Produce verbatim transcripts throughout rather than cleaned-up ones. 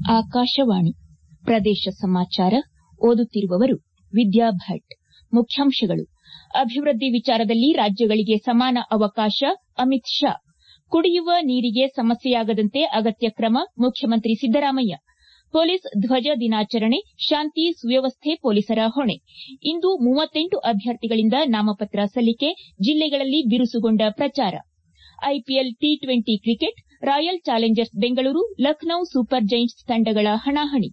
ಆಕಾಶವಾಣಿ ಪ್ರದೇಶ ಸಮಾಚಾರ ಓದುತ್ತಿರುವವರು ವಿದ್ಯಾ ಭಟ್. ಮುಖ್ಯಾಂಶಗಳು. ಅಭಿವೃದ್ಧಿ ವಿಚಾರದಲ್ಲಿ ರಾಜ್ಯಗಳಿಗೆ ಸಮಾನ ಅವಕಾಶ ಅಮಿತ್ ಶಾ. ಕುಡಿಯುವ ನೀರಿಗೆ ಸಮಸ್ಯೆಯಾಗದಂತೆ ಅಗತ್ಯ ಕ್ರಮ ಮುಖ್ಯಮಂತ್ರಿ ಸಿದ್ದರಾಮಯ್ಯ. ಪೊಲೀಸ್ ಧ್ವಜ ದಿನಾಚರಣೆ ಶಾಂತಿ ಸುವ್ಯವಸ್ಥೆ ಪೊಲೀಸರ ಹೊಣೆ. ಇಂದು ಮೂವತ್ತೆಂಟು ಅಭ್ಯರ್ಥಿಗಳಿಂದ ನಾಮಪತ್ರ ಸಲ್ಲಿಕೆ, ಜಿಲ್ಲೆಗಳಲ್ಲಿ ಬಿರುಸುಗೊಂಡ ಪ್ರಚಾರ. IPL T twenty cricket Royal Challengers Bengaluru Lucknow Super Giants ತಂಡಗಳ ಹಣಾಹಣಿ.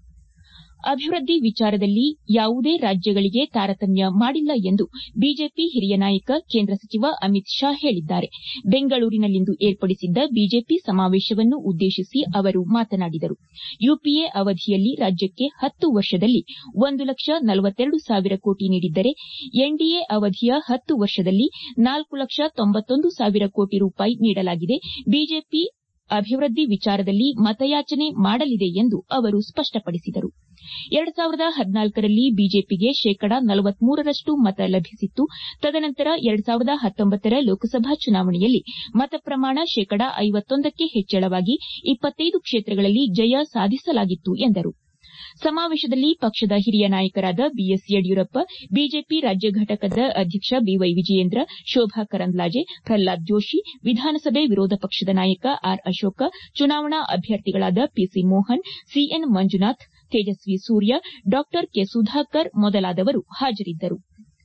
ಅಭಿವೃದ್ಧಿ ವಿಚಾರದಲ್ಲಿ ಯಾವುದೇ ರಾಜ್ಯಗಳಿಗೆ ತಾರತಮ್ಯ ಮಾಡಿಲ್ಲ ಎಂದು ಬಿಜೆಪಿ ಹಿರಿಯ ನಾಯಕ ಕೇಂದ್ರ ಸಚಿವ ಅಮಿತ್ ಶಾ ಹೇಳಿದ್ದಾರೆ. ಬೆಂಗಳೂರಿನಲ್ಲಿಂದು ಏರ್ಪಡಿಸಿದ್ದ ಬಿಜೆಪಿ ಸಮಾವೇಶವನ್ನು ಉದ್ದೇಶಿಸಿ ಅವರು ಮಾತನಾಡಿದರು. ಯುಪಿಎ ಅವಧಿಯಲ್ಲಿ ರಾಜ್ಯಕ್ಕೆ ಹತ್ತು ವರ್ಷದಲ್ಲಿ ಒಂದು ಲಕ್ಷ ನಲವತ್ತೆರಡು ಸಾವಿರ ಕೋಟಿ ನೀಡಿದ್ದರೆ ಎನ್ಡಿಎ ಅವಧಿಯ ಹತ್ತು ವರ್ಷದಲ್ಲಿ ನಾಲ್ಕು ಲಕ್ಷ ತೊಂಬತ್ತೊಂದು ಸಾವಿರ ಕೋಟಿ ರೂಪಾಯಿ ನೀಡಲಾಗಿದೆ. ಬಿಜೆಪಿ ಅಭಿವೃದ್ಧಿ ವಿಚಾರದಲ್ಲಿ ಮತಯಾಚನೆ ಮಾಡಲಿದೆ ಎಂದು ಅವರು ಸ್ಪಷ್ಟಪಡಿಸಿದರು. ಎರಡು ಸಾವಿರದ ಹದಿನಾಲ್ಕರಲ್ಲಿ ಬಿಜೆಪಿಗೆ ಶೇಕಡಾ ನಲವತ್ಮೂರರಷ್ಟು ಮತ ಲಭಿಸಿತ್ತು. ತದನಂತರ ಎರಡು ಸಾವಿರದ ಹತ್ತೊಂಬತ್ತರ ಲೋಕಸಭಾ ಚುನಾವಣೆಯಲ್ಲಿ ಮತ ಪ್ರಮಾಣ ಶೇಕಡಾ ಐವತ್ತೊಂದಕ್ಕೆ ಹೆಚ್ಚಳವಾಗಿ ಇಪ್ಪತ್ತೈದು ಕ್ಷೇತ್ರಗಳಲ್ಲಿ ಜಯ ಸಾಧಿಸಲಾಗಿತ್ತು ಎಂದರು. ಸಮಾವೇಶದಲ್ಲಿ ಪಕ್ಷದ ಹಿರಿಯ ನಾಯಕರಾದ ಬಿಎಸ್ ಯಡಿಯೂರಪ್ಪ, ಬಿಜೆಪಿ ರಾಜ್ಯ ಘಟಕದ ಅಧ್ಯಕ್ಷ ಬಿವೈ ವಿಜಯೇಂದ್ರ, ಶೋಭಾ ಕರಂದ್ಲಾಜೆ, ಪ್ರಹ್ಲಾದ್ ಜೋಶಿ, ವಿಧಾನಸಭೆ ವಿರೋಧ ಪಕ್ಷದ ನಾಯಕ ಆರ್ ಅಶೋಕ, ಚುನಾವಣಾ ಅಭ್ಯರ್ಥಿಗಳಾದ PC Mohan, CN Manjunath, Tejasvi Surya, Dr K Sudhakar ಮೊದಲಾದವರು ಹಾಜರಿದ್ದರು.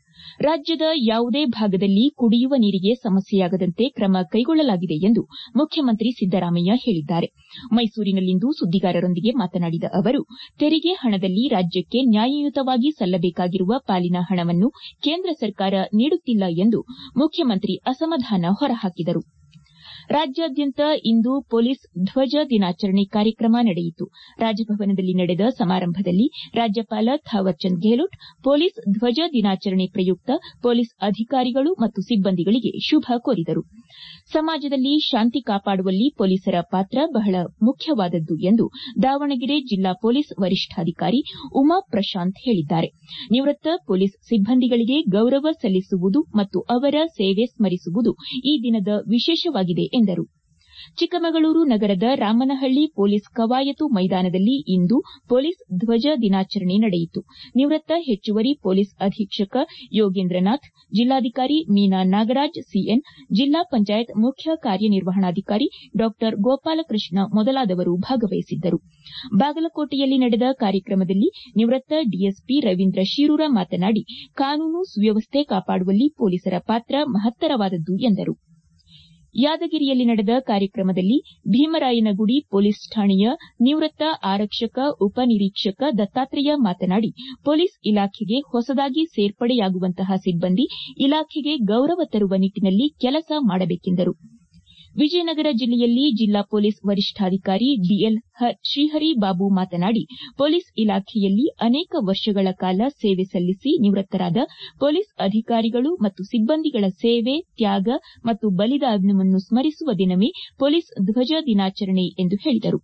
ರಾಜ್ಯದ ಯಾವುದೇ ಭಾಗದಲ್ಲಿ ಕುಡಿಯುವ ನೀರಿಗೆ ಸಮಸ್ಯೆಯಾಗದಂತೆ ಕ್ರಮ ಕೈಗೊಳ್ಳಲಾಗಿದೆ ಎಂದು ಮುಖ್ಯಮಂತ್ರಿ ಸಿದ್ದರಾಮಯ್ಯ ಹೇಳಿದ್ದಾರೆ. ಮೈಸೂರಿನಲ್ಲಿಂದು ಸುದ್ದಿಗಾರರೊಂದಿಗೆ ಮಾತನಾಡಿದ ಅವರು, ತೆರಿಗೆ ಹಣದಲ್ಲಿ ರಾಜ್ಯಕ್ಕೆ ನ್ಯಾಯಯುತವಾಗಿ ಸಲ್ಲಬೇಕಾಗಿರುವ ಪಾಲಿನ ಹಣವನ್ನು ಕೇಂದ್ರ ಸರ್ಕಾರ ನೀಡುತ್ತಿಲ್ಲ ಎಂದು ಮುಖ್ಯಮಂತ್ರಿ ಅಸಮಾಧಾನ ಹೊರಹಾಕಿದರು. ರಾಜ್ಯಾದ್ಯಂತ ಇಂದು ಪೊಲೀಸ್ ಧ್ವಜ ದಿನಾಚರಣೆ ಕಾರ್ಯಕ್ರಮ ನಡೆಯಿತು. ರಾಜಭವನದಲ್ಲಿ ನಡೆದ ಸಮಾರಂಭದಲ್ಲಿ ರಾಜ್ಯಪಾಲ ಥಾವರ್ಚಂದ್ ಗೆಹ್ಲೋಟ್ ಪೊಲೀಸ್ ಧ್ವಜ ದಿನಾಚರಣೆ ಪ್ರಯುಕ್ತ ಪೊಲೀಸ್ ಅಧಿಕಾರಿಗಳು ಮತ್ತು ಸಿಬ್ಬಂದಿಗಳಿಗೆ ಶುಭ ಕೋರಿದರು. ಸಮಾಜದಲ್ಲಿ ಶಾಂತಿ ಕಾಪಾಡುವಲ್ಲಿ ಪೊಲೀಸರ ಪಾತ್ರ ಬಹಳ ಮುಖ್ಯವಾದದ್ದು ಎಂದು ದಾವಣಗೆರೆ ಜಿಲ್ಲಾ ಪೊಲೀಸ್ ವರಿಷ್ಠಾಧಿಕಾರಿ ಉಮಾ ಪ್ರಶಾಂತ್ ಹೇಳಿದ್ದಾರೆ. ನಿವೃತ್ತ ಪೊಲೀಸ್ ಸಿಬ್ಬಂದಿಗಳಿಗೆ ಗೌರವ ಸಲ್ಲಿಸುವುದು ಮತ್ತು ಅವರ ಸೇವೆ ಸ್ಮರಿಸುವುದು ಈ ದಿನದ ವಿಶೇಷವಾಗಿದೆ ಎಂದರು. ಚಿಕ್ಕಮಗಳೂರು ನಗರದ ರಾಮನಹಳ್ಳಿ ಪೊಲೀಸ್ ಕವಾಯತು ಮೈದಾನದಲ್ಲಿ ಇಂದು ಪೊಲೀಸ್ ಧ್ವಜ ದಿನಾಚರಣೆ ನಡೆಯಿತು. ನಿವೃತ್ತ ಹೆಚ್ಚುವರಿ ಪೊಲೀಸ್ ಅಧೀಕ್ಷಕ ಯೋಗೇಂದ್ರನಾಥ್, ಜಿಲ್ಲಾಧಿಕಾರಿ ಮೀನಾ ನಾಗರಾಜ್ ಸಿಎನ್, ಜಿಲ್ಲಾ ಪಂಚಾಯತ್ ಮುಖ್ಯ ಕಾರ್ಯನಿರ್ವಹಣಾಧಿಕಾರಿ ಡಾ ಗೋಪಾಲಕೃಷ್ಣ ಮೊದಲಾದವರು ಭಾಗವಹಿಸಿದ್ದರು. ಬಾಗಲಕೋಟೆಯಲ್ಲಿ ನಡೆದ ಕಾರ್ಯಕ್ರಮದಲ್ಲಿ ನಿವೃತ್ತ ಡಿಎಸ್ಪಿ ರವೀಂದ್ರ ಶೀರೂರ ಮಾತನಾಡಿ, ಕಾನೂನು ಸುವ್ಯವಸ್ಥೆ ಕಾಪಾಡುವಲ್ಲಿ ಪೊಲೀಸರ ಪಾತ್ರ ಮಹತ್ತರವಾದದ್ದು ಎಂದರು. ಯಾದಗಿರಿಯಲ್ಲಿ ನಡೆದ ಕಾರ್ಯಕ್ರಮದಲ್ಲಿ ಭೀಮರಾಯನಗುಡಿ ಪೊಲೀಸ್ ಠಾಣೆಯ ನಿವೃತ್ತ ಆರಕ್ಷಕ ಉಪನಿರೀಕ್ಷಕ ದತ್ತಾತ್ರೇಯ ಮಾತನಾಡಿ, ಪೊಲೀಸ್ ಇಲಾಖೆಗೆ ಹೊಸದಾಗಿ ಸೇರ್ಪಡೆಯಾಗುವಂತಹ ಸಿಬ್ಬಂದಿ ಇಲಾಖೆಗೆ ಗೌರವ ತರುವ ನಿಟ್ಟಿನಲ್ಲಿ ಕೆಲಸ ಮಾಡಬೇಕೆಂದರು. ವಿಜಯನಗರ ಜಿಲ್ಲೆಯಲ್ಲಿ ಜಿಲ್ಲಾ ಪೊಲೀಸ್ ವರಿಷ್ಠಾಧಿಕಾರಿ ಬಿಎಲ್ ಶ್ರೀಹರಿ ಬಾಬು ಮಾತನಾಡಿ, ಪೊಲೀಸ್ ಇಲಾಖೆಯಲ್ಲಿ ಅನೇಕ ವರ್ಷಗಳ ಕಾಲ ಸೇವೆ ಸಲ್ಲಿಸಿ ನಿವೃತ್ತರಾದ ಪೊಲೀಸ್ ಅಧಿಕಾರಿಗಳು ಮತ್ತು ಸಿಬ್ಬಂದಿಗಳ ಸೇವೆ, ತ್ಯಾಗ ಮತ್ತು ಬಲಿದಾನವನ್ನು ಸ್ಮರಿಸುವ ದಿನವೇ ಪೊಲೀಸ್ ಧ್ವಜ ದಿನಾಚರಣೆ ಎಂದು ಹೇಳಿದರು.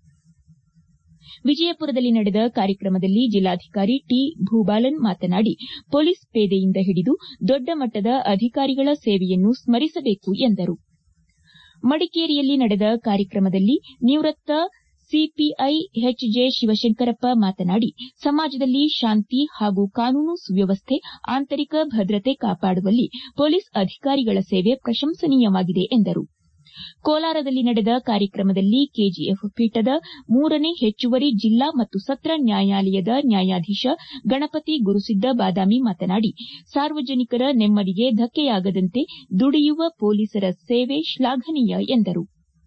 ವಿಜಯಪುರದಲ್ಲಿ ನಡೆದ ಕಾರ್ಯಕ್ರಮದಲ್ಲಿ ಜಿಲ್ಲಾಧಿಕಾರಿ ಟಿ ಭೂಬಾಲನ್ ಮಾತನಾಡಿ, ಪೊಲೀಸ್ ಪೇದೆಯಿಂದ ಹಿಡಿದು ದೊಡ್ಡ ಮಟ್ಟದ ಅಧಿಕಾರಿಗಳ ಸೇವೆಯನ್ನು ಸ್ಮರಿಸಬೇಕು ಎಂದರು. ಮಡಿಕೇರಿಯಲ್ಲಿ ನಡೆದ ಕಾರ್ಯಕ್ರಮದಲ್ಲಿ ನಿವೃತ್ತ ಸಿಪಿಐ ಎಚ್ ಜೆ ಶಿವಶಂಕರಪ್ಪ ಮಾತನಾಡಿ, ಸಮಾಜದಲ್ಲಿ ಶಾಂತಿ ಹಾಗೂ ಕಾನೂನು ಸುವ್ಯವಸ್ಥೆ, ಆಂತರಿಕ ಭದ್ರತೆ ಕಾಪಾಡುವಲ್ಲಿ ಪೊಲೀಸ್ ಅಧಿಕಾರಿಗಳ ಸೇವೆ ಪ್ರಶಂಸನೀಯವಾಗಿದೆ ಎಂದರು. ಕೋಲಾರದಲ್ಲಿ ನಡೆದ ಕಾರ್ಯಕ್ರಮದಲ್ಲಿ ಕೆಜಿಎಫ್ ಪೀಠದ ಮೂರನೇ ಹೆಚ್ಚುವರಿ ಜಿಲ್ಲಾ ಮತ್ತು ಸತ್ರ ನ್ಯಾಯಾಲಯದ ನ್ಯಾಯಾಧೀಶ ಗಣಪತಿ ಗುರುಸಿದ್ದ ಬಾದಾಮಿ ಮಾತನಾಡಿ, ಸಾರ್ವಜನಿಕರ ನೆಮ್ಮದಿಗೆ ಧಕ್ಕೆಯಾಗದಂತೆ ದುಡಿಯುವ ಪೊಲೀಸರ ಸೇವೆ ಶ್ಲಾಘನೀಯ ಎಂದರು.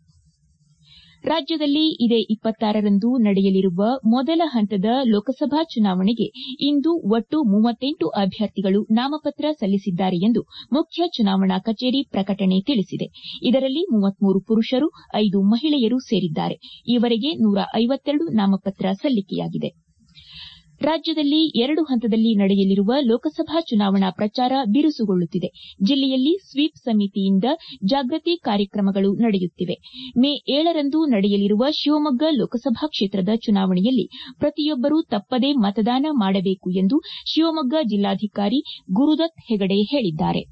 ರಾಜ್ಯದಲ್ಲಿ ಇದೇ ಇಪ್ಪತ್ತಾರರಂದು ನಡೆಯಲಿರುವ ಮೊದಲ ಹಂತದ ಲೋಕಸಭಾ ಚುನಾವಣೆಗೆ ಇಂದು ಒಟ್ಟು ಮೂವತ್ತೆಂಟು ಅಭ್ಯರ್ಥಿಗಳು ನಾಮಪತ್ರ ಸಲ್ಲಿಸಿದ್ದಾರೆ ಎಂದು ಮುಖ್ಯ ಚುನಾವಣಾ ಕಚೇರಿ ಪ್ರಕಟಣೆ ತಿಳಿಸಿದೆ. ಇದರಲ್ಲಿ ಮೂವತ್ಮೂರು ಪುರುಷರು, ಐದು ಮಹಿಳೆಯರು ಸೇರಿದ್ದಾರೆ. ಈವರೆಗೆ ನೂರ ಐವತ್ತೆರಡು ನಾಮಪತ್ರ ಸಲ್ಲಿಕೆಯಾಗಿದೆ. ರಾಜ್ಯದಲ್ಲಿ ಎರಡು ಹಂತದಲ್ಲಿ ನಡೆಯಲಿರುವ ಲೋಕಸಭಾ ಚುನಾವಣಾ ಪ್ರಚಾರ ಬಿರುಸುಗೊಳ್ಳುತ್ತಿದೆ. ಜಿಲ್ಲೆಯಲ್ಲಿ ಸ್ವೀಪ್ ಸಮಿತಿಯಿಂದ ಜಾಗೃತಿ ಕಾರ್ಯಕ್ರಮಗಳು ನಡೆಯುತ್ತಿವೆ. ಮೇ ಏಳರಂದು ನಡೆಯಲಿರುವ ಶಿವಮೊಗ್ಗ ಲೋಕಸಭಾ ಕ್ಷೇತ್ರದ ಚುನಾವಣೆಯಲ್ಲಿ ಪ್ರತಿಯೊಬ್ಬರೂ ತಪ್ಪದೇ ಮತದಾನ ಮಾಡಬೇಕು ಎಂದು ಶಿವಮೊಗ್ಗ ಜಿಲ್ಲಾಧಿಕಾರಿ ಗುರುದತ್ ಹೆಗಡೆ ಹೇಳಿದ್ದಾರೆ.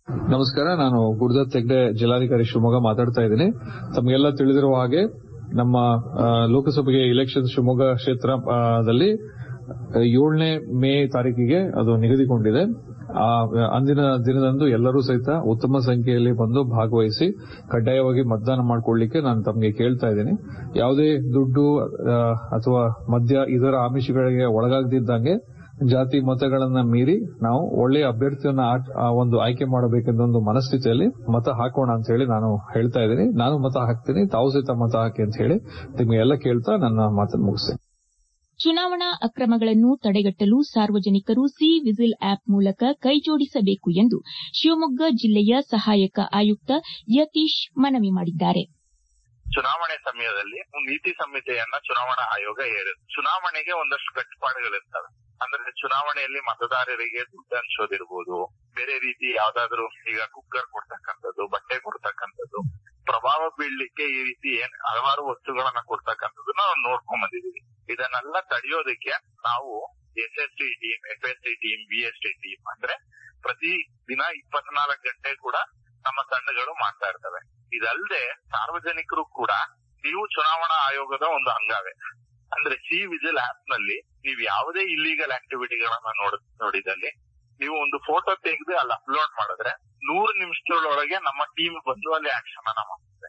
ನಮಸ್ಕಾರ, ನಾನು ಗುರುದತ್ ಹೆಗ್ಡೆ, ಜಿಲ್ಲಾಧಿಕಾರಿ ಶಿವಮೊಗ್ಗ ಮಾತಾಡ್ತಾ ಇದ್ದೀನಿ. ತಮಗೆಲ್ಲ ತಿಳಿದಿರುವ ಹಾಗೆ ನಮ್ಮ ಲೋಕಸಭೆಗೆ ಇಲೆಕ್ಷನ್ ಶಿವಮೊಗ್ಗ ಕ್ಷೇತ್ರದಲ್ಲಿ ಏಳನೇ ಮೇ ತಾರೀಕಿಗೆ ಅದು ನಿಗದಿಗೊಂಡಿದೆ. ಆ ಅಂದಿನ ದಿನದಂದು ಎಲ್ಲರೂ ಸಹಿತ ಉತ್ತಮ ಸಂಖ್ಯೆಯಲ್ಲಿ ಬಂದು ಭಾಗವಹಿಸಿ ಕಡ್ಡಾಯವಾಗಿ ಮತದಾನ ಮಾಡಿಕೊಳ್ಳಿಕ್ಕೆ ನಾನು ತಮಗೆ ಕೇಳ್ತಾ ಇದ್ದೀನಿ. ಯಾವುದೇ ದುಡ್ಡು ಅಥವಾ ಮದ್ಯ ಇದರ ಆಮಿಷಗಳಿಗೆ ಒಳಗಾಗದಿದ್ದಂಗೆ ಜಾತಿ ಮತಗಳನ್ನ ಮೀರಿ ನಾವು ಒಳ್ಳೆಯ ಅಭ್ಯರ್ಥಿಯನ್ನ ಒಂದು ಆಯ್ಕೆ ಮಾಡಬೇಕೆಂದ ಒಂದು ಮನಸ್ಥಿತಿಯಲ್ಲಿ ಮತ ಹಾಕೋಣ ಅಂತ ಹೇಳಿ ನಾನು ಹೇಳ್ತಾ ಇದ್ದೀನಿ. ನಾನು ಮತ ಹಾಕ್ತೀನಿ, ತಾವು ಸಹಿತ ಮತ ಹಾಕಿ ಅಂತ ಹೇಳಿ ನಿಮಗೆಲ್ಲ ಕೇಳ್ತಾ ನನ್ನ ಮಾತನ್ನು ಮುಗಿಸ್ತೇನೆ. ಚುನಾವಣಾ ಅಕ್ರಮಗಳನ್ನು ತಡೆಗಟ್ಟಲು ಸಾರ್ವಜನಿಕರು ಸಿ ವಿಜಿಲ್ ಆಪ್ ಮೂಲಕ ಕೈಜೋಡಿಸಬೇಕು ಎಂದು ಶಿವಮೊಗ್ಗ ಜಿಲ್ಲೆಯ ಸಹಾಯಕ ಆಯುಕ್ತ ಯತೀಶ್ ಮನವಿ ಮಾಡಿದ್ದಾರೆ. ಚುನಾವಣೆ ಸಮಯದಲ್ಲಿ ನೀತಿ ಸಂಹಿತೆಯನ್ನ ಚುನಾವಣಾ ಆಯೋಗ ಹೇರಿದೆ. ಚುನಾವಣೆಗೆ ಒಂದಷ್ಟು ಕಟ್ಟುಪಾಡುಗಳಿರ್ತವೆ. ಅಂದ್ರೆ ಚುನಾವಣೆಯಲ್ಲಿ ಮತದಾರರಿಗೆ ದುಡ್ಡು ಹಂಚೋದಿರ್ಬೋದು, ಬೇರೆ ರೀತಿ ಯಾವ್ದಾದ್ರು ಈಗ ಕುಕ್ಕರ್ ಕೊಡ್ತಕ್ಕಂಥದ್ದು, ಬಟ್ಟೆ ಕೊಡ್ತಕ್ಕಂಥದ್ದು, ಪ್ರಭಾವ ಬೀಳ್ಲಿಕ್ಕೆ ಈ ರೀತಿ ಏನ್ ಹಲವಾರು ವಸ್ತುಗಳನ್ನ ಕೊಡ್ತಕ್ಕಂಥದ್ದು ನಾವು ನೋಡ್ಕೊಂಡ್ ಬಂದಿದೀವಿ. ಇದನ್ನೆಲ್ಲ ತಡೆಯೋದಕ್ಕೆ ನಾವು S S T team, F S T team, B S T team ಅಂದ್ರೆ ಪ್ರತಿ ದಿನ ಇಪ್ಪತ್ನಾಲ್ಕು ಗಂಟೆ ಕೂಡ ನಮ್ಮ ತಂಡಗಳು ಮಾಡ್ತಾ ಇರ್ತವೆ. ಇದಲ್ಲದೆ ಸಾರ್ವಜನಿಕರು ಕೂಡ ನೀವು ಚುನಾವಣಾ ಆಯೋಗದ ಒಂದು ಅಂಗವೇ. ಅಂದ್ರೆ ಸಿ ವಿಜಿಲ್ ಆಪ್ ನಲ್ಲಿ ನೀವು ಯಾವುದೇ ಇಲ್ಲಿಗಲ್ ಆಕ್ಟಿವಿಟಿಗಳನ್ನ ನೋಡಿದಲ್ಲಿ ನೀವು ಒಂದು ಫೋಟೋ ತೆಗೆದು ಅಲ್ಲಿ ಅಪ್ಲೋಡ್ ಮಾಡಿದ್ರೆ ನೂರು ನಿಮಿಷದೊಳಗೆ ನಮ್ಮ ಟೀಮ್ ಬಂದು ಅಲ್ಲಿ ಆಕ್ಷನ್ ಅನ್ನ ಮಾಡುತ್ತೆ.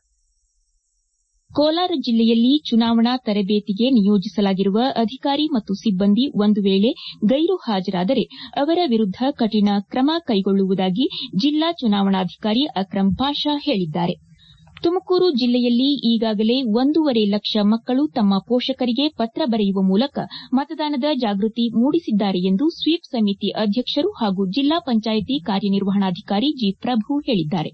ಕೋಲಾರ ಜಿಲ್ಲೆಯಲ್ಲಿ ಚುನಾವಣಾ ತರಬೇತಿಗೆ ನಿಯೋಜಿಸಲಾಗಿರುವ ಅಧಿಕಾರಿ ಮತ್ತು ಸಿಬ್ಬಂದಿ ಒಂದು ವೇಳೆ ಗೈರು ಹಾಜರಾದರೆ ಅವರ ವಿರುದ್ದ ಕಠಿಣ ಕ್ರಮ ಕೈಗೊಳ್ಳುವುದಾಗಿ ಜಿಲ್ಲಾ ಚುನಾವಣಾಧಿಕಾರಿ ಅಕ್ರಂ ಪಾಷಾ ಹೇಳಿದ್ದಾರೆ. ತುಮಕೂರು ಜಿಲ್ಲೆಯಲ್ಲಿ ಈಗಾಗಲೇ ಒಂದೂವರೆ ಲಕ್ಷ ಮಕ್ಕಳು ತಮ್ಮ ಪೋಷಕರಿಗೆ ಪತ್ರ ಬರೆಯುವ ಮೂಲಕ ಮತದಾನದ ಜಾಗೃತಿ ಮೂಡಿಸಿದ್ದಾರೆ ಎಂದು ಸ್ವೀಪ್ ಸಮಿತಿ ಅಧ್ಯಕ್ಷರು ಹಾಗೂ ಜಿಲ್ಲಾ ಪಂಚಾಯಿತಿ ಕಾರ್ಯನಿರ್ವಹಣಾಧಿಕಾರಿ ಜಿ ಪ್ರಭು ಹೇಳಿದ್ದಾರೆ.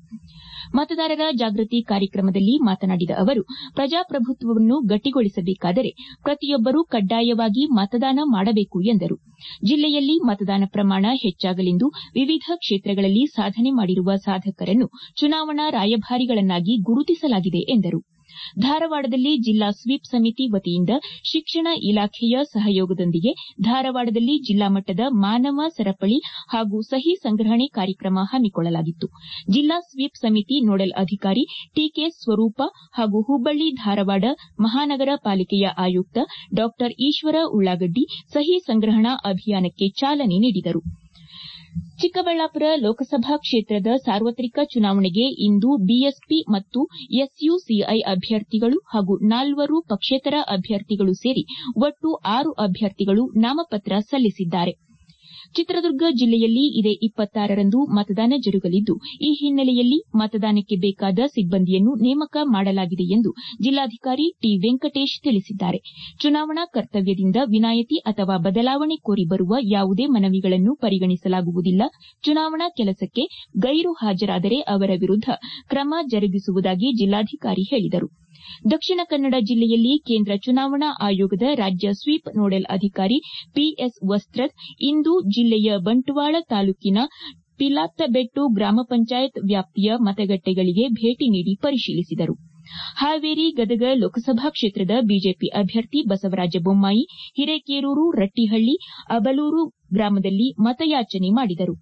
ಮತದಾರರ ಜಾಗೃತಿ ಕಾರ್ಯಕ್ರಮದಲ್ಲಿ ಮಾತನಾಡಿದ ಅವರು, ಪ್ರಜಾಪ್ರಭುತ್ವವನ್ನು ಗಟ್ಟಿಗೊಳಿಸಬೇಕಾದರೆ ಪ್ರತಿಯೊಬ್ಬರೂ ಕಡ್ಡಾಯವಾಗಿ ಮತದಾನ ಮಾಡಬೇಕು ಎಂದರು. ಜಿಲ್ಲೆಯಲ್ಲಿ ಮತದಾನ ಪ್ರಮಾಣ ಹೆಚ್ಚಾಗಲೆಂದು ವಿವಿಧ ಕ್ಷೇತ್ರಗಳಲ್ಲಿ ಸಾಧನೆ ಮಾಡಿರುವ ಸಾಧಕರನ್ನು ಚುನಾವಣಾ ರಾಯಭಾರಿಗಳನ್ನಾಗಿ ಗುರುತಿಸಲಾಗಿದೆ ಎಂದರು. ಧಾರವಾಡದಲ್ಲಿ ಜಿಲ್ಲಾ ಸ್ವೀಪ್ ಸಮಿತಿ ವತಿಯಿಂದ ಶಿಕ್ಷಣ ಇಲಾಖೆಯ ಸಹಯೋಗದೊಂದಿಗೆ ಧಾರವಾಡದಲ್ಲಿ ಜಿಲ್ಲಾ ಮಟ್ಟದ ಮಾನವ ಸರಪಳಿ ಹಾಗೂ ಸಹಿ ಸಂಗ್ರಹಣೆ ಕಾರ್ಯಕ್ರಮ ಹಮ್ಮಿಕೊಳ್ಳಲಾಗಿತ್ತು. ಜಿಲ್ಲಾ ಸ್ವೀಪ್ ಸಮಿತಿ ನೋಡಲ್ ಅಧಿಕಾರಿ ಟಿಕೆ ಸ್ವರೂಪ ಹಾಗೂ ಹುಬ್ಬಳ್ಳಿ ಧಾರವಾಡ ಮಹಾನಗರ ಪಾಲಿಕೆಯ ಆಯುಕ್ತ ಡಾ ಈಶ್ವರ ಉಳ್ಳಾಗಡ್ಡಿ ಸಹಿ ಸಂಗ್ರಹಣಾ ಅಭಿಯಾನಕ್ಕೆ ಚಾಲನೆ ನೀಡಿದರು. ಚಿಕ್ಕಬಳ್ಳಾಪುರ ಲೋಕಸಭಾ ಕ್ಷೇತ್ರದ ಸಾರ್ವತ್ರಿಕ ಚುನಾವಣೆಗೆ ಇಂದು ಬಿಎಸ್ಪಿ ಮತ್ತು ಎಸ್ಯುಸಿಐ ಅಭ್ಯರ್ಥಿಗಳು ಹಾಗೂ ನಾಲ್ವರು ಪಕ್ಷೇತರ ಅಭ್ಯರ್ಥಿಗಳು ಸೇರಿ ಒಟ್ಟು ಆರು ಅಭ್ಯರ್ಥಿಗಳು ನಾಮಪತ್ರ ಸಲ್ಲಿಸಿದ್ದಾರೆ. ಚಿತ್ರದುರ್ಗ ಜಿಲ್ಲೆಯಲ್ಲಿ ಇದೇ ಇಪ್ಪತ್ತಾರರಂದು ಮತದಾನ ಜರುಗಲಿದ್ದು, ಈ ಹಿನ್ನೆಲೆಯಲ್ಲಿ ಮತದಾನಕ್ಕೆ ಬೇಕಾದ ಸಿಬ್ಬಂದಿಯನ್ನು ನೇಮಕ ಮಾಡಲಾಗಿದೆ ಎಂದು ಜಿಲ್ಲಾಧಿಕಾರಿ ಟಿ ವೆಂಕಟೇಶ್ ತಿಳಿಸಿದ್ದಾರೆ. ಚುನಾವಣಾ ಕರ್ತವ್ಯದಿಂದ ವಿನಾಯಿತಿ ಅಥವಾ ಬದಲಾವಣೆ ಕೋರಿ ಬರುವ ಯಾವುದೇ ಮನವಿಗಳನ್ನು ಪರಿಗಣಿಸಲಾಗುವುದಿಲ್ಲ. ಚುನಾವಣಾ ಕೆಲಸಕ್ಕೆ ಗೈರು ಹಾಜರಾದರೆ ಅವರ ವಿರುದ್ದ ಕ್ರಮ ಜರುಗಿಸುವುದಾಗಿ ಜಿಲ್ಲಾಧಿಕಾರಿ ಹೇಳಿದರು. ದಕ್ಷಿಣ ಕನ್ನಡ ಜಿಲ್ಲೆಯಲ್ಲಿ ಕೇಂದ್ರ ಚುನಾವಣಾ ಆಯೋಗದ ರಾಜ್ಯ ಸ್ವೀಪ್ ನೋಡಲ್ ಅಧಿಕಾರಿ ಪಿಎಸ್ ವಸ್ತ್ರದ್ ಇಂದು ಜಿಲ್ಲೆಯ ಬಂಟ್ವಾಳ ತಾಲೂಕಿನ ಪಿಲಾತ್ತಬೆಟ್ಟು ಗ್ರಾಮ ಪಂಚಾಯತ್ ವ್ಯಾಪ್ತಿಯ ಮತಗಟ್ಟೆಗಳಿಗೆ ಭೇಟಿ ನೀಡಿ ಪರಿಶೀಲಿಸಿದರು. ಹಾವೇರಿ ಗದಗ ಲೋಕಸಭಾ ಕ್ಷೇತ್ರದ ಬಿಜೆಪಿ ಅಭ್ಯರ್ಥಿ ಬಸವರಾಜ ಬೊಮ್ಮಾಯಿ ಹಿರೇಕೇರೂರು, ರಟ್ಟಿಹಳ್ಳಿ, ಅಬಲೂರು ಗ್ರಾಮದಲ್ಲಿ ಮತಯಾಚನೆ ಮಾಡಿದರು.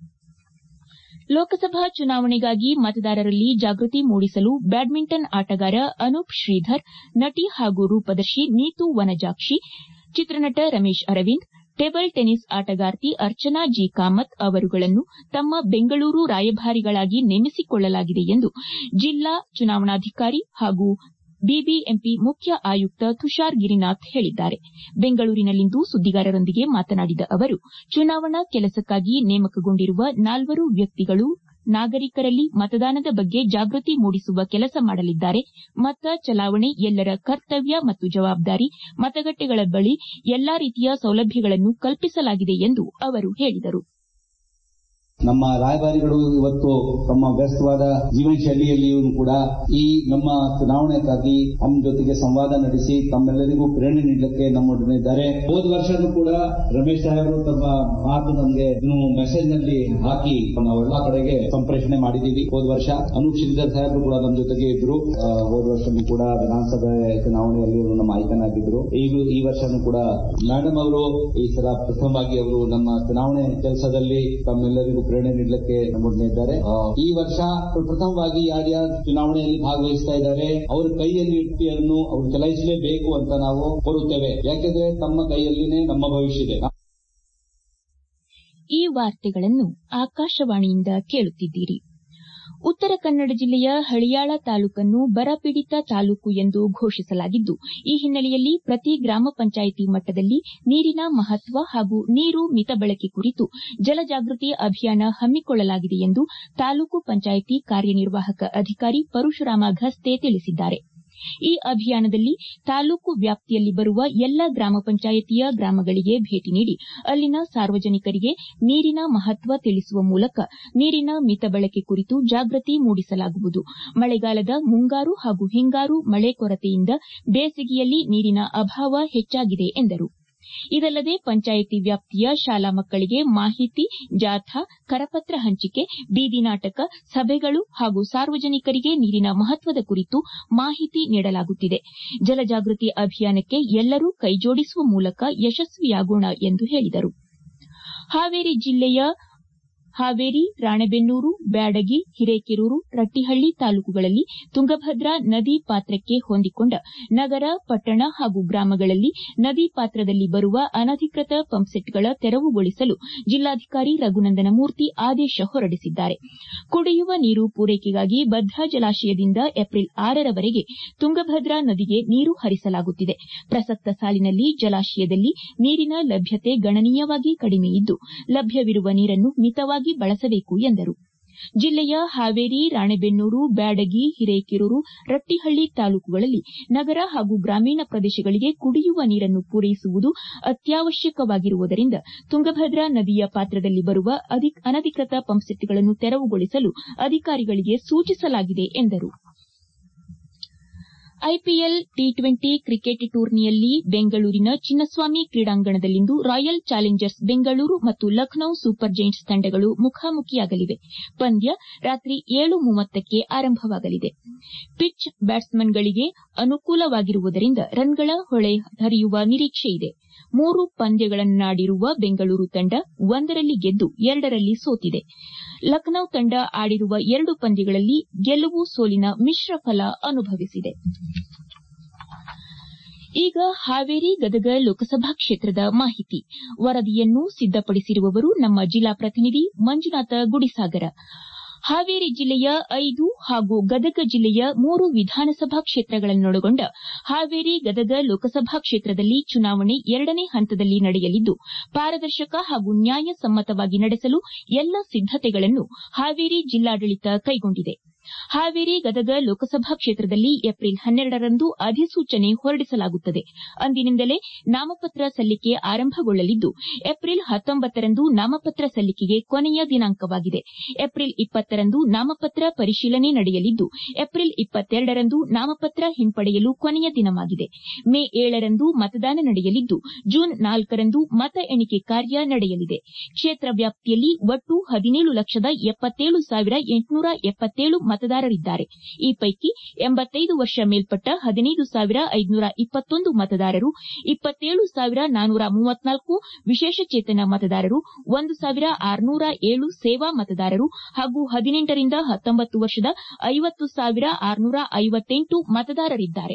ಲೋಕಸಭಾ ಚುನಾವಣೆಗಾಗಿ ಮತದಾರರಲ್ಲಿ ಜಾಗೃತಿ ಮೂಡಿಸಲು ಬ್ಯಾಡ್ಮಿಂಟನ್ ಆಟಗಾರ ಅನೂಪ್ ಶ್ರೀಧರ್, ನಟಿ ಹಾಗೂ ರೂಪದರ್ಶಿ ನೀತು ವನಜಾಕ್ಷಿ, ಚಿತ್ರನಟ ರಮೇಶ್ ಅರವಿಂದ್, ಟೇಬಲ್ ಟೆನಿಸ್ ಆಟಗಾರ್ತಿ ಅರ್ಚನಾ ಜಿ ಕಾಮತ್ ಅವರುಗಳನ್ನು ತಮ್ಮ ಬೆಂಗಳೂರು ರಾಯಭಾರಿಗಳಾಗಿ ನೇಮಿಸಿಕೊಳ್ಳಲಾಗಿದೆ ಎಂದು ಜಿಲ್ಲಾ ಚುನಾವಣಾಧಿಕಾರಿ ಹಾಗೂ ಬಿಬಿಎಂಪಿ ಮುಖ್ಯ ಆಯುಕ್ತ ತುಷಾರ್ ಗಿರಿನಾಥ್ ಹೇಳಿದ್ದಾರೆ. ಬೆಂಗಳೂರಿನಲ್ಲಿಂದು ಸುದ್ದಿಗಾರರೊಂದಿಗೆ ಮಾತನಾಡಿದ ಅವರು, ಚುನಾವಣಾ ಕೆಲಸಕ್ಕಾಗಿ ನೇಮಕಗೊಂಡಿರುವ ನಾಲ್ವರು ವ್ಯಕ್ತಿಗಳು ನಾಗರಿಕರಲ್ಲಿ ಮತದಾನದ ಬಗ್ಗೆ ಜಾಗೃತಿ ಮೂಡಿಸುವ ಕೆಲಸ ಮಾಡಲಿದ್ದಾರೆ. ಮತ ಚಲಾವಣೆ ಎಲ್ಲರ ಕರ್ತವ್ಯ ಮತ್ತು ಜವಾಬ್ದಾರಿ. ಮತಗಟ್ಟೆಗಳ ಬಳಿ ಎಲ್ಲಾ ರೀತಿಯ ಸೌಲಭ್ಯಗಳನ್ನು ಕಲ್ಪಿಸಲಾಗಿದೆ ಎಂದು ಅವರು ಹೇಳಿದರು. ನಮ್ಮ ರಾಯಭಾರಿಗಳು ಇವತ್ತು ತಮ್ಮ ವ್ಯಸ್ತವಾದ ಜೀವನ ಶೈಲಿಯಲ್ಲಿಯೂ ಕೂಡ ಈ ನಮ್ಮ ಚುನಾವಣೆಗಾಗಿ ನಮ್ಮ ಜೊತೆಗೆ ಸಂವಾದ ನಡೆಸಿ ತಮ್ಮೆಲ್ಲರಿಗೂ ಪ್ರೇರಣೆ ನೀಡಲಿಕ್ಕೆ ನಮ್ಮೊಡನಿದ್ದಾರೆ. ಹೋದ ವರ್ಷನೂ ಕೂಡ ರಮೇಶ್ ಸಾಹೇಬರು ತಮ್ಮ ಮಾತು ನಮಗೆ ಮೆಸೇಜ್ ನಲ್ಲಿ ಹಾಕಿ ನಾವೆಲ್ಲಾ ಕಡೆಗೆ ಸಂಪ್ರೇಷಣೆ ಮಾಡಿದ್ದೀವಿ. ಹೋದ ವರ್ಷ ಅನೂಪ್ ಶ್ರೀಧರ್ ಸಾಹೇಬರು ಕೂಡ ನಮ್ಮ ಜೊತೆಗೆ ಇದ್ರು. ಹೋದ ವರ್ಷನೂ ಕೂಡ ವಿಧಾನಸಭೆ ಚುನಾವಣೆಯಲ್ಲಿ ಅವರು ನಮ್ಮ ಆಯ್ಕೆನಾಗಿದ್ರು. ಈಗ ಈ ವರ್ಷನೂ ಕೂಡ ಮೇಡಮ್ ಅವರು ಈ ಸಲ ಪ್ರಥಮವಾಗಿ ಅವರು ನಮ್ಮ ಚುನಾವಣೆ ಕೆಲಸದಲ್ಲಿ ತಮ್ಮೆಲ್ಲರಿಗೂ ಪ್ರೇರಣೆ ನೀಡಲಿಕ್ಕೆ ನಮ್ಮೊಡನೆ ಇದ್ದಾರೆ. ಈ ವರ್ಷ ಪ್ರಥಮವಾಗಿ ಯಾರ್ಯಾರು ಚುನಾವಣೆಯಲ್ಲಿ ಭಾಗವಹಿಸ್ತಾ ಇದ್ದಾರೆ ಅವರ ಕೈಯಲ್ಲಿ ಇಟ್ಟಿಯನ್ನು ಅವರು ಚಲಾಯಿಸಲೇಬೇಕು ಅಂತ ನಾವು ಕೋರುತ್ತೇವೆ. ಯಾಕೆಂದ್ರೆ ತಮ್ಮ ಕೈಯಲ್ಲಿನೇ ನಮ್ಮ ಭವಿಷ್ಯ ಇದೆ. ಈ ವಾರ್ತೆಗಳನ್ನು ಆಕಾಶವಾಣಿಯಿಂದ ಕೇಳುತ್ತಿದ್ದೀರಿ. ಉತ್ತರ ಕನ್ನಡ ಜಿಲ್ಲೆಯ ಹಳಿಯಾಳ ತಾಲೂಕನ್ನು ಬರಪೀಡಿತ ತಾಲೂಕು ಎಂದು ಘೋಷಿಸಲಾಗಿದ್ದು, ಈ ಹಿನ್ನೆಲೆಯಲ್ಲಿ ಪ್ರತಿ ಗ್ರಾಮ ಪಂಚಾಯಿತಿ ಮಟ್ಟದಲ್ಲಿ ನೀರಿನ ಮಹತ್ವ ಹಾಗೂ ನೀರು ಮಿತ ಬಳಕೆ ಕುರಿತು ಜಲಜಾಗೃತಿ ಅಭಿಯಾನ ಹಮ್ಮಿಕೊಳ್ಳಲಾಗಿದೆ ಎಂದು ತಾಲೂಕು ಪಂಚಾಯಿತಿ ಕಾರ್ಯನಿರ್ವಾಹಕ ಅಧಿಕಾರಿ ಪರಶುರಾಮ ಘಸ್ತೆ ತಿಳಿಸಿದ್ದಾರೆ. ಈ ಅಭಿಯಾನದಲ್ಲಿ ತಾಲೂಕು ವ್ಯಾಪ್ತಿಯಲ್ಲಿ ಬರುವ ಎಲ್ಲ ಗ್ರಾಮ ಪಂಚಾಯಿತಿಯ ಗ್ರಾಮಗಳಿಗೆ ಭೇಟಿ ನೀಡಿ ಅಲ್ಲಿನ ಸಾರ್ವಜನಿಕರಿಗೆ ನೀರಿನ ಮಹತ್ವ ತಿಳಿಸುವ ಮೂಲಕ ನೀರಿನ ಮಿತ ಬಳಕೆ ಕುರಿತು ಜಾಗೃತಿ ಮೂಡಿಸಲಾಗುವುದು. ಮಳೆಗಾಲದ ಮುಂಗಾರು ಹಾಗೂ ಹಿಂಗಾರು ಮಳೆ ಕೊರತೆಯಿಂದ ಬೇಸಿಗೆಯಲ್ಲಿ ನೀರಿನ ಅಭಾವ ಹೆಚ್ಚಾಗಿದೆ ಎಂದರು. ಇದಲ್ಲದೆ ಪಂಚಾಯಿತಿ ವ್ಯಾಪ್ತಿಯ ಶಾಲಾ ಮಕ್ಕಳಿಗೆ ಮಾಹಿತಿ ಜಾಥಾ, ಕರಪತ್ರ ಹಂಚಿಕೆ, ಬೀದಿ ನಾಟಕ, ಸಭೆಗಳು ಹಾಗೂ ಸಾರ್ವಜನಿಕರಿಗೆ ನೀರಿನ ಮಹತ್ವದ ಕುರಿತು ಮಾಹಿತಿ ನೀಡಲಾಗುತ್ತಿದೆ. ಜಲಜಾಗೃತಿ ಅಭಿಯಾನಕ್ಕೆ ಎಲ್ಲರೂ ಕೈಜೋಡಿಸುವ ಮೂಲಕ ಯಶಸ್ವಿಯಾಗೋಣ ಎಂದು ಹೇಳಿದರು. ಹಾವೇರಿ ಜಿಲ್ಲೆಯ ಹಾವೇರಿ, ರಾಣೆಬೆನ್ನೂರು, ಬ್ಯಾಡಗಿ, ಹಿರೇಕೆರೂರು, ರಟ್ಟಿಹಳ್ಳಿ ತಾಲೂಕುಗಳಲ್ಲಿ ತುಂಗಭದ್ರಾ ನದಿ ಪಾತ್ರಕ್ಕೆ ಹೊಂದಿಕೊಂಡ ನಗರ, ಪಟ್ಟಣ ಹಾಗೂ ಗ್ರಾಮಗಳಲ್ಲಿ ನದಿ ಪಾತ್ರದಲ್ಲಿ ಬರುವ ಅನಧಿಕೃತ ಪಂಪ್ಸೆಟ್ಗಳ ತೆರವುಗೊಳಿಸಲು ಜಿಲ್ಲಾಧಿಕಾರಿ ರಘುನಂದನ ಮೂರ್ತಿ ಆದೇಶ ಹೊರಡಿಸಿದ್ದಾರೆ. ಕುಡಿಯುವ ನೀರು ಪೂರೈಕೆಗಾಗಿ ಭದ್ರಾ ಜಲಾಶಯದಿಂದ ಏಪ್ರಿಲ್ ಆರರವರೆಗೆ ತುಂಗಭದ್ರಾ ನದಿಗೆ ನೀರು ಹರಿಸಲಾಗುತ್ತಿದೆ. ಪ್ರಸಕ್ತ ಸಾಲಿನಲ್ಲಿ ಜಲಾಶಯದಲ್ಲಿ ನೀರಿನ ಲಭ್ಯತೆ ಗಣನೀಯವಾಗಿ ಕಡಿಮೆಯಿದ್ದು, ಲಭ್ಯವಿರುವ ನೀರನ್ನು ಮಿತವಾಗಿ ಬಳಸಬೇಕು ಎಂದರು. ಜಿಲ್ಲೆಯ ಹಾವೇರಿ, ರಾಣೆಬೆನ್ನೂರು, ಬ್ಯಾಡಗಿ, ಹಿರೇಕೆರೂರು, ರಟ್ಟಿಹಳ್ಳಿ ತಾಲೂಕುಗಳಲ್ಲಿ ನಗರ ಹಾಗೂ ಗ್ರಾಮೀಣ ಪ್ರದೇಶಗಳಿಗೆ ಕುಡಿಯುವ ನೀರನ್ನು ಪೂರೈಸುವುದು ಅತ್ಯವಶ್ಯಕವಾಗಿರುವುದರಿಂದ ತುಂಗಭದ್ರಾ ನದಿಯ ಪಾತ್ರದಲ್ಲಿ ಬರುವ ಅನಧಿಕೃತ ಪಂಪ್ಸೆಟ್ಗಳನ್ನು ತೆರವುಗೊಳಿಸಲು ಅಧಿಕಾರಿಗಳಿಗೆ ಸೂಚಿಸಲಾಗಿದೆ ಎಂದರು. ಐಪಿಎಲ್ ಟಿ ಟ್ವೆಂಟಿ ಕ್ರಿಕೆಟ್ ಟೂರ್ನಿಯಲ್ಲಿ ಬೆಂಗಳೂರಿನ ಚಿನ್ನಸ್ವಾಮಿ ಕ್ರೀಡಾಂಗಣದಲ್ಲಿಂದು ರಾಯಲ್ ಚಾಲೆಂಜರ್ಸ್ ಬೆಂಗಳೂರು ಮತ್ತು ಲಖನೌ ಸೂಪರ್ ಜೈಂಟ್ಸ್ ತಂಡಗಳು ಮುಖಾಮುಖಿಯಾಗಲಿವೆ. ಪಂದ್ಯ ರಾತ್ರಿ ಏಳು ಮೂವತ್ತಕ್ಕೆ ಆರಂಭವಾಗಲಿದೆ. ಪಿಚ್ ಬ್ಯಾಟ್ಸ್ಮನ್ಗಳಿಗೆ ಅನುಕೂಲವಾಗಿರುವುದರಿಂದ ರನ್ಗಳ ಹೊಳೆ ಹರಿಯುವ ನಿರೀಕ್ಷೆಯಿದೆ. ಮೂರು ಪಂದ್ಯಗಳನ್ನಾಡಿರುವ ಬೆಂಗಳೂರು ತಂಡ ಒಂದರಲ್ಲಿ ಗೆದ್ದು ಎರಡರಲ್ಲಿ ಸೋತಿದೆ. ಲಖನೌ ತಂಡ ಆಡಿರುವ ಎರಡು ಪಂದ್ಯಗಳಲ್ಲಿ ಗೆಲುವು ಸೋಲಿನ ಮಿಶ್ರ ಫಲ ಅನುಭವಿಸಿದೆ. ಈಗ ಹಾವೇರಿ ಗದಗ ಲೋಕಸಭಾ ಕ್ಷೇತ್ರದ ಮಾಹಿತಿ. ವರದಿಯನ್ನು ಸಿದ್ದಪಡಿಸಿರುವವರು ನಮ್ಮ ಜಿಲ್ಲಾ ಪ್ರತಿನಿಧಿ ಮಂಜುನಾಥ ಗುಡಿಸಾಗರ. ಹಾವೇರಿ ಜಿಲ್ಲೆಯ ಐದು ಹಾಗೂ ಗದಗ ಜಿಲ್ಲೆಯ ಮೂರು ವಿಧಾನಸಭಾ ಕ್ಷೇತ್ರಗಳನ್ನೊಳಗೊಂಡ ಹಾವೇರಿ ಗದಗ ಲೋಕಸಭಾ ಕ್ಷೇತ್ರದಲ್ಲಿ ಚುನಾವಣೆ ಎರಡನೇ ಹಂತದಲ್ಲಿ ನಡೆಯಲಿದ್ದು, ಪಾರದರ್ಶಕ ಹಾಗೂ ನ್ಯಾಯಸಮ್ಮತವಾಗಿ ನಡೆಸಲು ಎಲ್ಲ ಸಿದ್ದತೆಗಳನ್ನು ಹಾವೇರಿ ಜಿಲ್ಲಾಡಳಿತ ಕೈಗೊಂಡಿದೆ. ಹಾವೇರಿ ಗದಗ ಲೋಕಸಭಾ ಕ್ಷೇತ್ರದಲ್ಲಿ ಏಪ್ರಿಲ್ ಹನ್ನೆರಡರಂದು ಅಧಿಸೂಚನೆ ಹೊರಡಿಸಲಾಗುತ್ತದೆ. ಅಂದಿನಿಂದಲೇ ನಾಮಪತ್ರ ಸಲ್ಲಿಕೆ ಆರಂಭಗೊಳ್ಳಲಿದ್ದು, ಏಪ್ರಿಲ್ ಹತ್ತೊಂಬತ್ತರಂದು ನಾಮಪತ್ರ ಸಲ್ಲಿಕೆಗೆ ಕೊನೆಯ ದಿನಾಂಕವಾಗಿದೆ. ಏಪ್ರಿಲ್ ಇಪ್ಪತ್ತರಂದು ನಾಮಪತ್ರ ಪರಿಶೀಲನೆ ನಡೆಯಲಿದ್ದು, ಏಪ್ರಿಲ್ ಇಪ್ಪತ್ತೆರಡರಂದು ನಾಮಪತ್ರ ಹಿಂಪಡೆಯಲು ಕೊನೆಯ ದಿನವಾಗಿದೆ. ಮೇ ಏಳರಂದು ಮತದಾನ ನಡೆಯಲಿದ್ದು, ಜೂನ್ ನಾಲ್ಕರಂದು ಮತ ಎಣಿಕೆ ಕಾರ್ಯ ನಡೆಯಲಿದೆ. ಕ್ಷೇತ್ರ ವ್ಯಾಪ್ತಿಯಲ್ಲಿ ಒಟ್ಟು ಹದಿನೇಳು ಲಕ್ಷದ ಎಪ್ಪತ್ತೇಳು ಸಾವಿರ ಎಂಟುನೂರ ಎಪ್ಪತ್ತೇಳು ಮತದಾರರಿದ್ದಾರೆ. ಈ ಪೈಕಿ ಎಂಬತ್ತೈದು ವರ್ಷ ಮೇಲ್ಪಟ್ಟ ಹದಿನೈದು ಸಾವಿರ ಐದುನೂರ ಇಪ್ಪತ್ತೊಂದು ಮತದಾರರು, ಇಪ್ಪತ್ತೇಳು ಸಾವಿರ ನಾನೂರ ಮೂವತ್ನಾಲ್ಕು ವಿಶೇಷಚೇತನ ಮತದಾರರು, ಒಂದು ಸಾವಿರ ಆರುನೂರ ಏಳು ಸೇವಾ ಮತದಾರರು ಹಾಗೂ ಹದಿನೆಂಟರಿಂದ ಹತ್ತೊಂಬತ್ತು ವರ್ಷದ ಐವತ್ತು ಸಾವಿರ ಆರುನೂರ ಐವತ್ತೆಂಟು ಮತದಾರರಿದ್ದಾರೆ.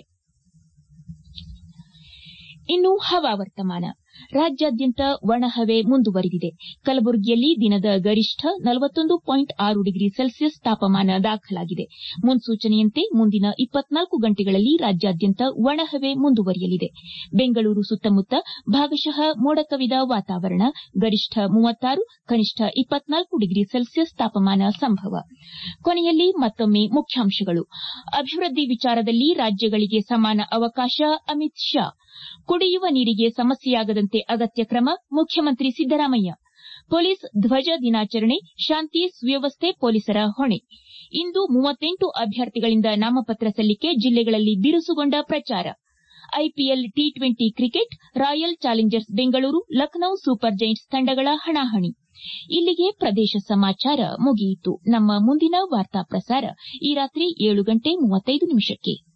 ಇನ್ನು ಹವಾವರ್ತಮಾನ. ರಾಜ್ಯಾದ್ಯಂತ ಒಣಹವೆ ಮುಂದುವರಿದಿದೆ. ಕಲಬುರಗಿಯಲ್ಲಿ ದಿನದ ಗರಿಷ್ಠ ನಲವತ್ತೊಂದು ಪಾಯಿಂಟ್ ಆರು ಡಿಗ್ರಿ ಸೆಲ್ಸಿಯಸ್ ತಾಪಮಾನ ದಾಖಲಾಗಿದೆ. ಮುನ್ಸೂಚನೆಯಂತೆ ಮುಂದಿನ ಇಪ್ಪತ್ನಾಲ್ಕು ಗಂಟೆಗಳಲ್ಲಿ ರಾಜ್ಯಾದ್ಯಂತ ಒಣಹವೆ ಮುಂದುವರಿಯಲಿದೆ. ಬೆಂಗಳೂರು ಸುತ್ತಮುತ್ತ ಭಾಗಶಃ ಮೋಡ ಕವಿದ ವಾತಾವರಣ. ಗರಿಷ್ಠ ಮೂವತ್ತಾರು, ಕನಿಷ್ಠ ಇಪ್ಪತ್ನಾಲ್ಕು ಡಿಗ್ರಿ ಸೆಲ್ಸಿಯಸ್ ತಾಪಮಾನ ಸಂಭವ. ಕೊನೆಯಲ್ಲಿ ಮತ್ತೊಮ್ಮೆ ಮುಖ್ಯಾಂಶಗಳು. ಅಭಿವೃದ್ಧಿ ವಿಚಾರದಲ್ಲಿ ರಾಜ್ಯಗಳಿಗೆ ಸಮಾನ ಅವಕಾಶ, ಅಮಿತ್ ಶಾ. ಕುಡಿಯುವ ನೀರಿಗೆ ಸಮಸ್ಯೆಯಾಗದಂತೆ ಅಗತ್ಯ ಕ್ರಮ, ಮುಖ್ಯಮಂತ್ರಿ ಸಿದ್ದರಾಮಯ್ಯ. ಪೊಲೀಸ್ ಧ್ವಜ ದಿನಾಚರಣೆ, ಶಾಂತಿ ಸುವ್ಯವಸ್ಥೆ ಪೊಲೀಸರ ಹೊಣೆ. ಇಂದು ಮೂವತ್ತೆಂಟು ಅಭ್ಯರ್ಥಿಗಳಿಂದ ನಾಮಪತ್ರ ಸಲ್ಲಿಕೆ, ಜಿಲ್ಲೆಗಳಲ್ಲಿ ಬಿರುಸುಗೊಂಡ ಪ್ರಚಾರ. IPL T twenty cricket, Royal Challengers Bengaluru, Lucknow Super Giants ತಂಡಗಳ ಹಣಾಹಣಿ. ಇಲ್ಲಿಗೆ ಪ್ರದೇಶ ಸಮಾಚಾರ ಮುಗಿಯಿತು. ನಮ್ಮ ಮುಂದಿನ ವಾರ್ತಾ ಪ್ರಸಾರ ಈ ರಾತ್ರಿ ಏಳು ಗಂಟೆ ಮೂವತ್ತೈದು ನಿಮಿಷಕ್ಕೆ.